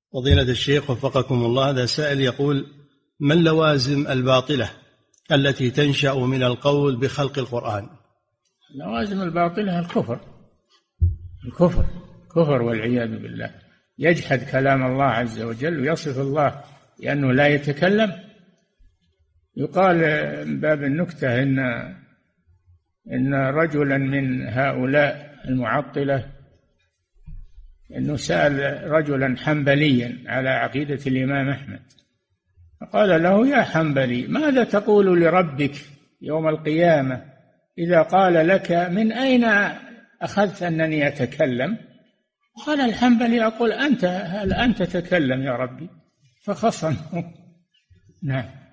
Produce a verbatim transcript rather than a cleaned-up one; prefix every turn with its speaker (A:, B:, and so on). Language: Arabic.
A: فضيلة الشيخ وفقكم الله، هذا سائل يقول: ما اللوازم الباطلة التي تنشأ من القول بخلق القرآن؟
B: اللوازم الباطلة الكفر الكفر كفر والعياذ بالله. يجحد كلام الله عز وجل ويصف الله لأنه لا يتكلم. يقال من باب النكتة إن إن رجلا من هؤلاء المعطلة إنه سأل رجلا حنبليا على عقيدة الإمام أحمد، فقال له: يا حنبلي، ماذا تقول لربك يوم القيامة إذا قال لك: من أين أخذت أنني أتكلم؟ قال الحنبلي: أقول أنت هل أنت تتكلم يا ربي؟ فخصمه. نعم.